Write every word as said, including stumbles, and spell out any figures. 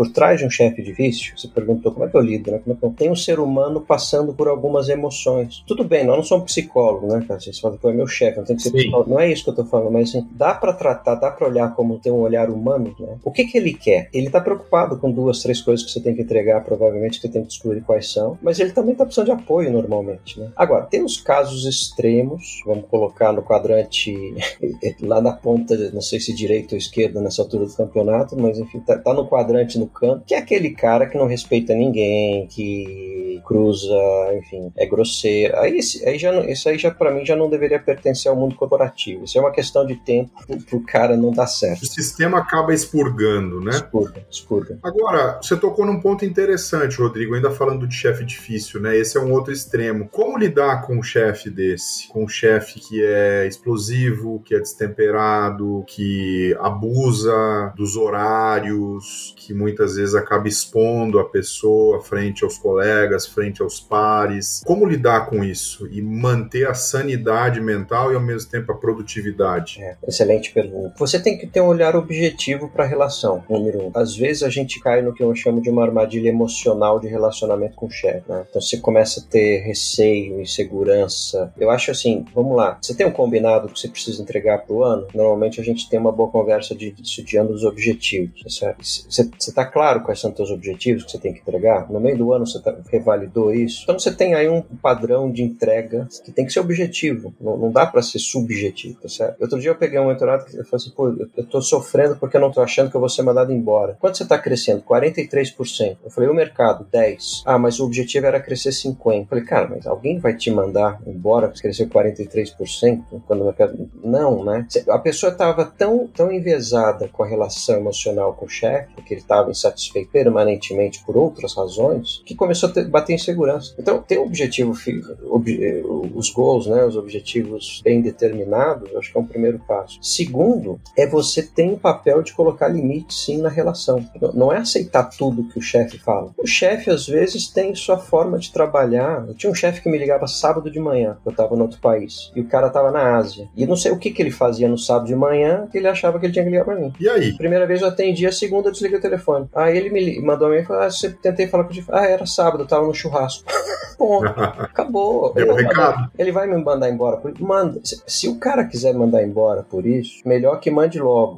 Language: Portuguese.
por trás de um chefe difícil, você perguntou como é que eu lido, né? Como é que eu... Tem um ser humano passando por algumas emoções. Tudo bem, nós não somos psicólogos, né, cara? Você fala que é meu chefe, não tem que ser psicólogo. Não é isso que eu tô falando, mas assim, dá pra tratar, dá pra olhar como ter um olhar humano, né? O que que ele quer? Ele tá preocupado com duas, três coisas que você tem que entregar, provavelmente, que você tem que descobrir quais são, mas ele também tá precisando de apoio, normalmente, né? Agora, tem os casos extremos, vamos colocar no quadrante lá na ponta, não sei se direita ou esquerda nessa altura do campeonato, mas enfim, tá, tá no quadrante no canto, que é aquele cara que não respeita ninguém, que cruza, enfim, é grosseiro. Aí, aí já, isso aí já pra mim já não deveria pertencer ao mundo corporativo. Isso é uma questão de tempo pro cara não dar certo. O sistema acaba expurgando, né? Expurga, expurga. Agora, você tocou num ponto interessante, Rodrigo, ainda falando de chefe difícil, né? Esse é um outro extremo. Como lidar com um chefe desse? Com um chefe que é explosivo, que é destemperado, que abusa dos horários, que muitas vezes acaba expondo a pessoa frente aos colegas, frente aos pares. Como lidar com isso e manter a sanidade mental e ao mesmo tempo a produtividade? É, excelente pergunta. Você tem que ter um olhar objetivo para a relação, número um. Às vezes a gente cai no que eu chamo de uma armadilha emocional de relacionamento com o chefe, né? Então você começa a ter receio, insegurança. Eu acho assim, vamos lá, você tem um combinado que você precisa entregar pro ano? Normalmente a gente tem uma boa conversa de estudiando os objetivos. Você está claro quais são os seus objetivos que você tem que entregar? No meio do ano você tá, revalidou isso? Então você tem aí um padrão de entrega que tem que ser objetivo, não, não dá para ser subjetivo, tá certo? Outro dia eu peguei um mentorado que eu falei assim, pô, eu, eu tô sofrendo porque eu não tô achando que eu vou ser mandado embora. Quanto você tá crescendo? quarenta e três por cento. Eu falei, o mercado? dez por cento. Ah, mas o objetivo era crescer cinquenta por cento. Eu falei, cara, mas alguém vai te mandar embora porque cresceu quarenta e três por cento? Quando o mercado... Não, né? A pessoa tava tão, tão enviesada com a relação emocional com o chefe, porque ele tava insatisfeito permanentemente por outras razões, que começou a ter, bater insegurança. Então, ter um objetivo, ob, os goals, né, os objetivos bem determinados, eu acho que é um primeiro passo. Segundo, é você ter um papel de colocar limite, sim, na relação. Não é aceitar tudo que o chefe fala. O chefe, às vezes, tem sua forma de trabalhar. Eu tinha um chefe que me ligava sábado de manhã, eu estava em outro país, e o cara estava na Ásia. E não sei o que, que ele fazia no sábado de manhã, que ele achava que ele tinha que ligar para mim. E aí? Primeira vez eu atendi, a segunda eu desliguei o telefone. Aí ele me mandou a mim e falou, ah, você tentei falar com o chefe. Ah, era sábado, eu tava no churrasco. Ponto. Acabou. Deu ele, recado. Mandar, ele vai me mandar embora por isso? Manda. Se, se o cara quiser mandar embora por isso, melhor que mande logo.